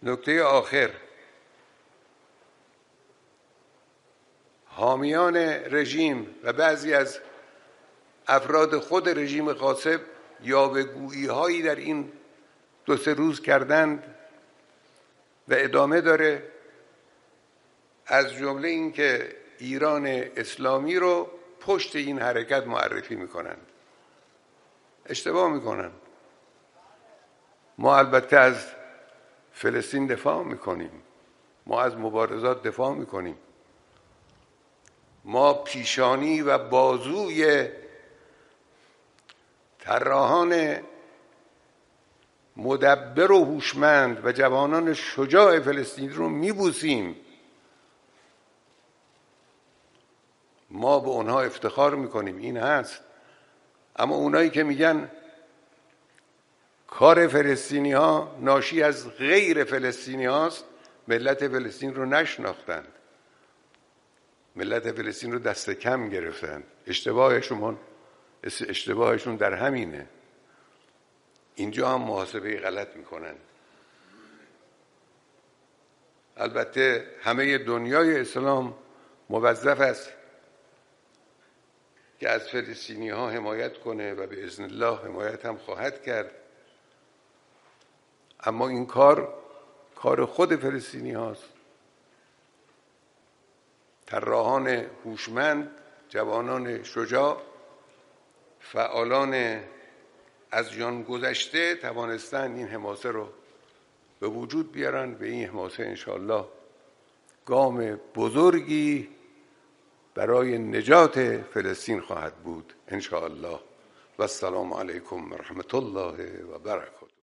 نکته آخر، حامیان رژیم و بعضی از افراد خود رژیم غاصب یاوه‌گویی‌هایی در این 2-3 روز کردند و ادامه داره، از جمله این که ایران اسلامی رو پشت این حرکت معرفی میکنن. اشتباه میکنن. ما البته از فلسطین دفاع میکنیم، ما از مبارزات دفاع میکنیم، ما پیشانی و بازوی طراحان مدبر و هوشمند و جوانان شجاع فلسطین رو میبوسیم. ما به اونها افتخار میکنیم، این هست. اما اونایی که میگن کار فلسطینی ها ناشی از غیر فلسطینی هاست، ملت فلسطین رو نشناختند، ملت فلسطین رو دست کم گرفتند. اشتباهشون در همینه. اینجا هم محاسبه غلط میکنن. البته همه دنیای اسلام موظف است که از فلسطینی ها حمایت کنه و به اذن الله حمایت هم خواهد کرد. اما این کار خود فلسطینی هاست. طراحان هوشمند، جوانان شجاع، فعالان از جان گذشته توانستند این حماسه رو به وجود بیارن. به این حماسه انشاءالله گام بزرگی برای نجات فلسطین خواهد بود انشاءالله. و السلام علیکم و رحمت الله و برکاته.